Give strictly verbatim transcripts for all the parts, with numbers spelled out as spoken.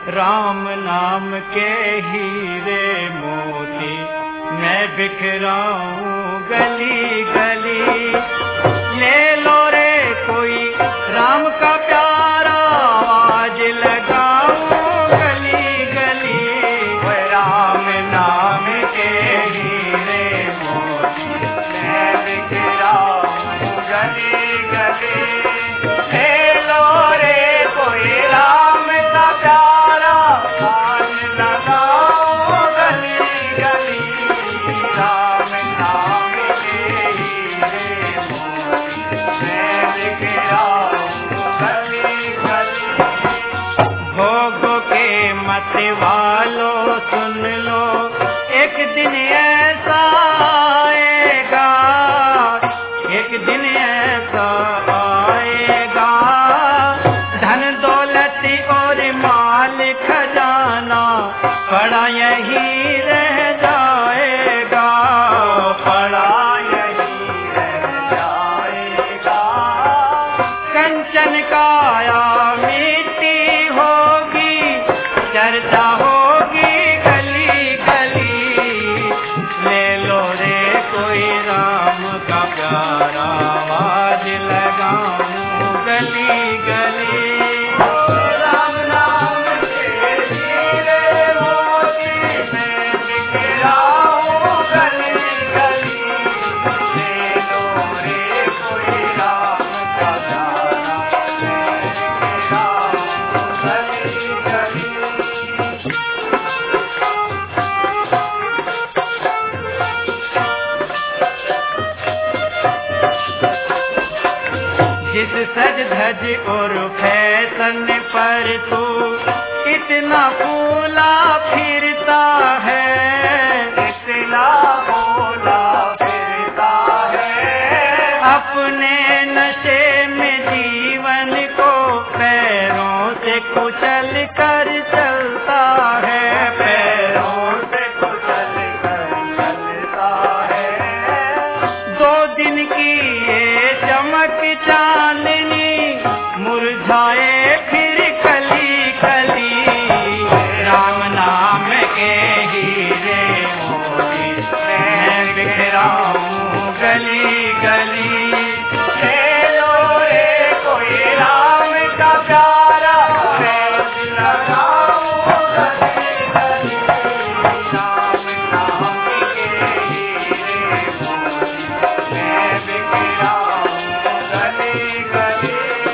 राम नाम के हीरे मोती मैं बिखराऊं गली गली। ले लो रे कोई राम का प्यारा आवाज लगाऊं गली गली। राम नाम के हीरे मोती मैं बिखराऊं गली गली। ले लो रे कोई राम का प्यारा आवाज लगाऊं गली गली। राम नाम के हीरे मोती मैं बिखराऊं गली गली। भोगों के मत वालो सुन लो, एक दिन ऐसा आएगा, एक दिन ऐसा आएगा। धन दौलत और माल खजाना पड़ा यही रह जाएगा, पड़ा यही रह जाएगा। कंचन काया मिट्टी होगी, चर्चा होगी गली गली। ले लो रे कोई राम का प्यारा आवाज लगाऊं गली गली। राम नाम के हीरे मोती मैं बिखराऊं गली गली। ले लो रे कोई राम का प्यारा मैं बिखराऊं गली गली। जिस सज धज और फैशन पर तू इतना फूला फिरता है, इतना फूला फिरता है। अपने नशे में जीवन को पैरों से कुचल कर चलता है, पैरों से कुचल कर चलता है। दो दिन की ये चमक चांदनी मुरझाए फिर कली कली। राम नाम के हीरे मोती मैं बिखराऊं गली गली। ले लो रे कोई राम का प्यारा मैं लगाऊं गली गली। राम नाम के हीरे मोती मैं बिखराऊं गली गली।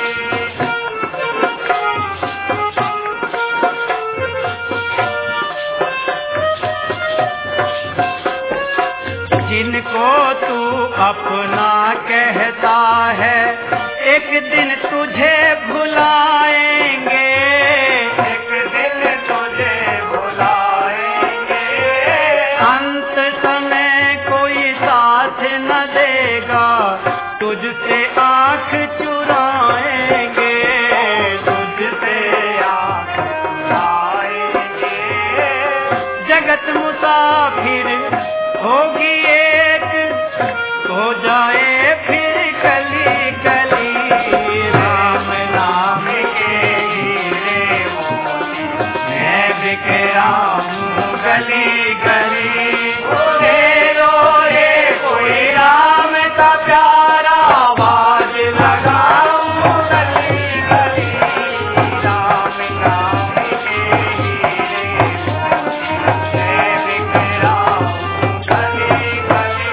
जिनको तू अपना कहता है एक दिन तुझे भुलाएंगे, एक दिन तुझे भुलाएंगे। अंत समय कोई साथ न देगा, तुझसे आंख चुराएंगे, तुझसे आंख चुराएंगे। जगत मुसाफिर होगी एक, हो जाए फिर कली कली। राम नाम के हीरे मोती मैं बिखराऊं गली गली। ले लो रे कोई राम का प्यारा आवाज लगाऊं गली गली। राम नाम के हीरे मोती मैं बिखराऊं गली गली।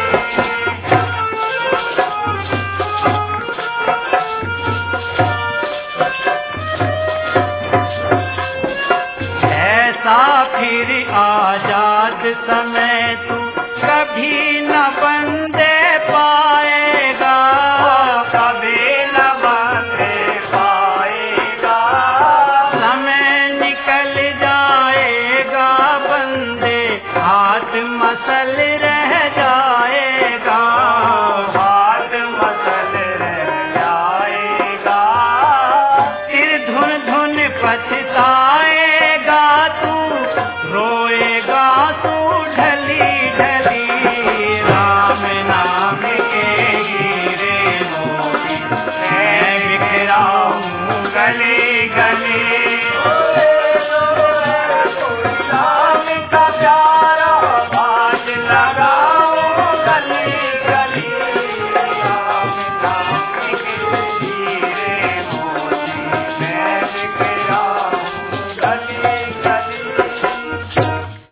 ऐसा फिर आजाद समय तू कभी न बंदे पाए,